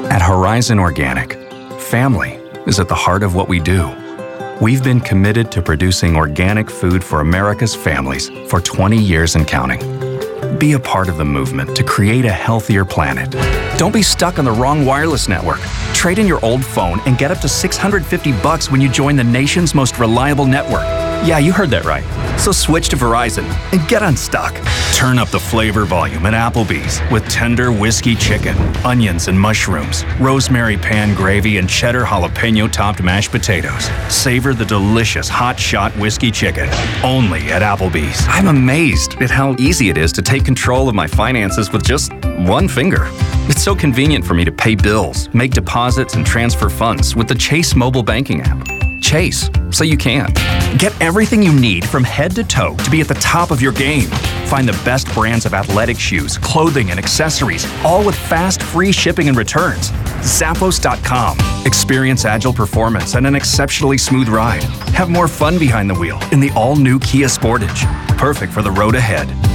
At Horizon Organic, family is at the heart of what we do. We've been committed to producing organic food for America's families for 20 years and counting. Be a part of the movement to create a healthier planet. Don't be stuck on the wrong wireless network. Trade in your old phone and get up to $650 when you join the nation's most reliable network. Yeah, you heard that right. So switch to Verizon and get unstuck. Turn up the flavor volume at Applebee's with tender whiskey chicken, onions and mushrooms, rosemary pan gravy, and cheddar jalapeno topped mashed potatoes. Savor the delicious hot shot whiskey chicken only at Applebee's. I'm amazed at how easy it is to take control of my finances with just one finger. It's so convenient for me to pay bills, make deposits, and transfer funds with the Chase mobile banking app. Chase, so you can. Get everything you need from head to toe to be at the top of your game. Find the best brands of athletic shoes, clothing, and accessories, all with fast, free shipping and returns. Zappos.com. Experience agile performance and an exceptionally smooth ride. Have more fun behind the wheel in the all-new Kia Sportage. Perfect for the road ahead.